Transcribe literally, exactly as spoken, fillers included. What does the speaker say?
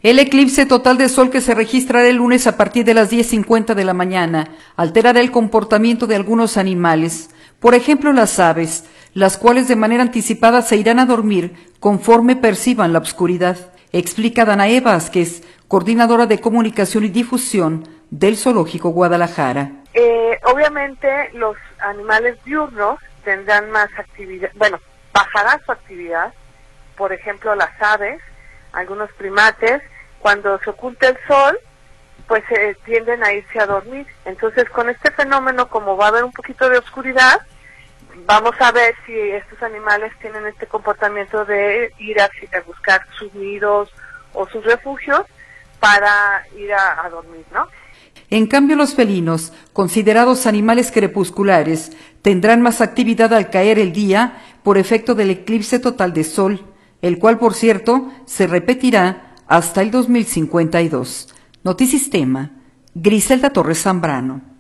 El eclipse total de sol que se registrará el lunes a partir de las diez cincuenta de la mañana alterará el comportamiento de algunos animales, por ejemplo las aves, las cuales de manera anticipada se irán a dormir conforme perciban la oscuridad, explica Danae Vázquez, coordinadora de comunicación y difusión del Zoológico Guadalajara. Eh, obviamente los animales diurnos tendrán más actividad, bueno, bajará su actividad, por ejemplo las aves, algunos primates, cuando se oculta el sol, pues eh, tienden a irse a dormir. Entonces con este fenómeno, como va a haber un poquito de oscuridad, vamos a ver si estos animales tienen este comportamiento de ir a, a buscar sus nidos o sus refugios para ir a, a dormir, ¿no? En cambio, los felinos, considerados animales crepusculares, tendrán más actividad al caer el día por efecto del eclipse total de sol, el cual, por cierto, se repetirá hasta el dos mil cincuenta y dos. Notisistema, Griselda Torres Zambrano.